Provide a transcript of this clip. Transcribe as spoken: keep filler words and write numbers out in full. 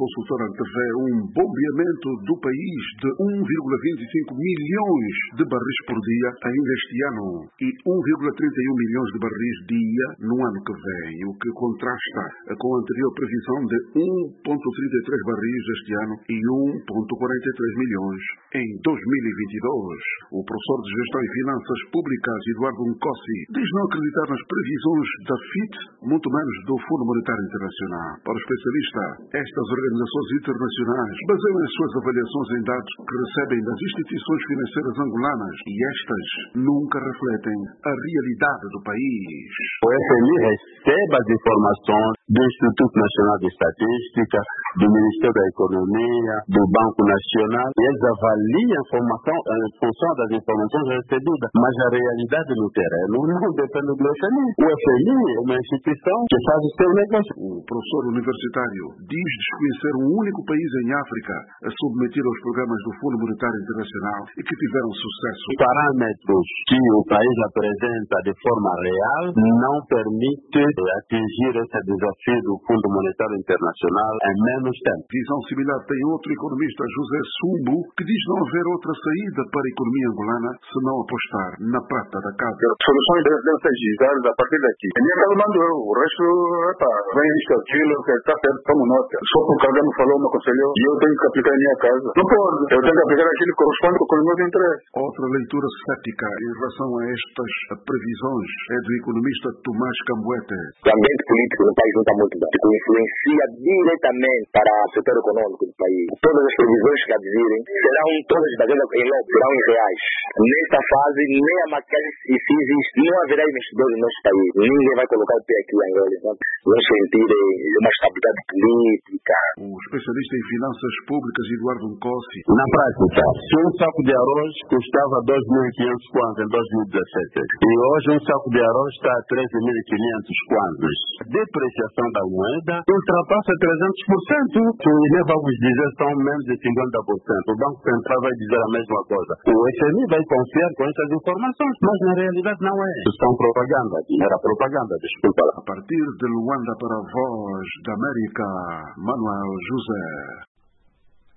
consultora antevê um bombeamento do país de um vírgula vinte e cinco milhões de barris por dia ainda este ano e um vírgula trinta e um milhões de barris dia no ano que vem, o que contrasta com a anterior previsão de um vírgula trinta e três barris este ano e um vírgula quarenta e três milhões em dois mil e vinte e dois. O professor de Gestão e Finanças Públicas, Eduardo Nkossi, diz não acreditar nas previsões da F I T, muito menos do Fundo Monetário Internacional. Para o especialista, estas organizações internacionais baseiam as suas avaliações em dados que recebem das instituições financeiras angolanas e estas nunca refletem a realidade do país. O F M I recebe as informações do Instituto Nacional de Estatística, do Ministério da Economia, do Banco Nacional, e eles avaliam a informação em função das informações recebidas, mas a realidade no terreno não depende do F M I. O F M I é uma instituição que faz o seu negócio. O professor universitário diz desconhecer um único país em África a submeter aos programas do Fundo Monetário Internacional e que tiveram sucesso. Os parâmetros que o país apresenta de forma real não permitem atingir esse desafio do Fundo Monetário Internacional em menos tempo. Visão similar tem outro economista, José Sumbu, que diz não haver outra saída para a economia angolana se não apostar na prata da casa. As soluções devem ser digitadas a partir daqui. A minha casa mandou eu, o resto, epa, vem isto, aquilo, que está certo, tomo nota. Só porque alguém me falou, me aconselhou, e eu tenho que aplicar em minha casa. Não pode, eu tenho que aplicar aquilo que corresponde com os meus interesses. Outra leitura cética em relação a estas previsões é do economista Tomás Cambuete. O ambiente político no país não está muito bom. Que influencia diretamente para o setor econômico do país. Todas as previsões que advirem serão todas baseadas em logo, serão em reais. Nesta fase, nem a maquiagem se existe, não haverá investidores no nosso país. Ninguém vai colocar o pé aqui em Angola. Não sentir uma estabilidade política. O especialista em finanças públicas, Eduardo Nkossi. Na prática, se um saco de arroz custava dois mil e quinhentos kwanzas em dois mil e dezessete e hoje um saco de arroz está a treze mil e quinhentos kwanzas, a depreciação da moeda ultrapassa trezentos por cento. E nem vamos dizer são menos de cinquenta por cento. O Banco Central vai dizer a mesma coisa. O F M I vai confiar com essas informações, mas na realidade não é. São propaganda. Era propaganda, desculpa. A partir de Luanda para a Voz da América, Manuel José.